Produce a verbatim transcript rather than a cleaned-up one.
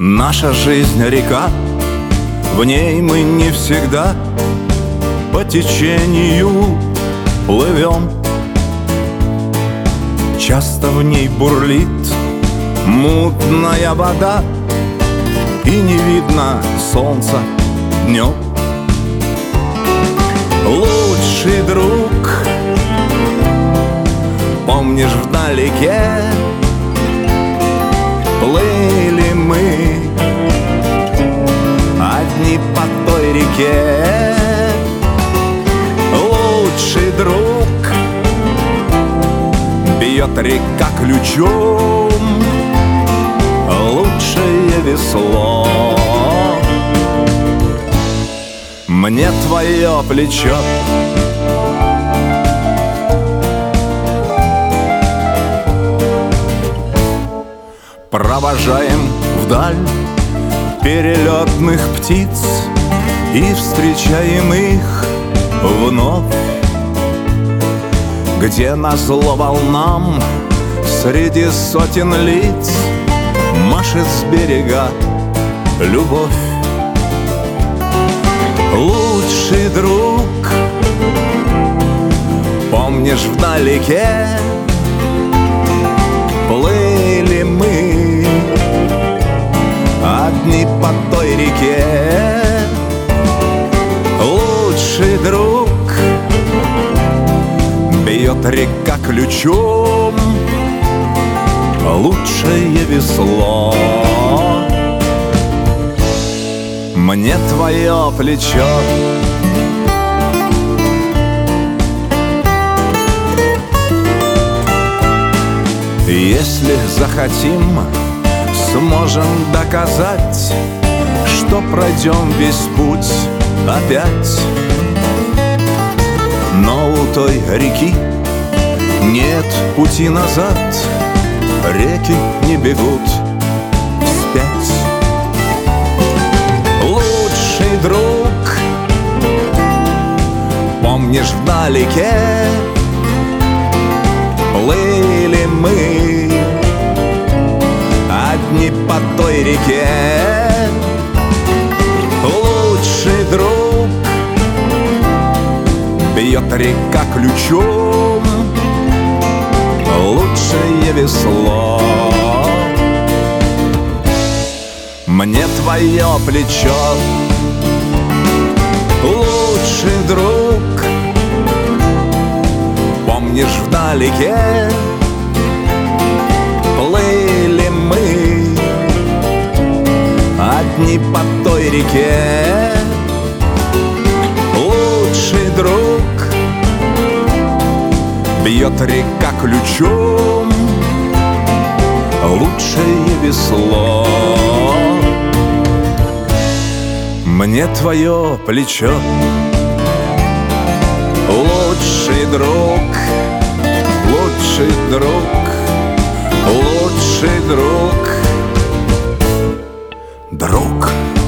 Наша жизнь река, в ней мы не всегда по течению плывем. Часто в ней бурлит мутная вода, и не видно солнца днем. Лучший друг, помнишь, вдалеке плыли мы одни по той реке. Лучший друг, бьет река ключом лучшее весло. Мне твое плечо провожаем вдаль перелетных птиц и встречаем их вновь, где назло волнам среди сотен лиц машет с берега любовь. Лучший друг, помнишь, вдалеке плыли мы одни по той реке. Лучший друг, бьет река ключом лучшее весло. Мне твое плечо если захотим, сможем доказать, что пройдем весь путь опять. Но у той реки нет пути назад, реки не бегут вспять. Лучший друг, помнишь, вдалеке плыли мы одни по той реке. Лучший друг, бьет река ключом лучшее весло. Мне твое плечо, лучший друг, помнишь, вдалеке плыли мы одни по той реке. Лучший друг, бьет река ключом лучшее весло. Мне твое плечо, лучший друг, лучший друг, лучший друг, друг.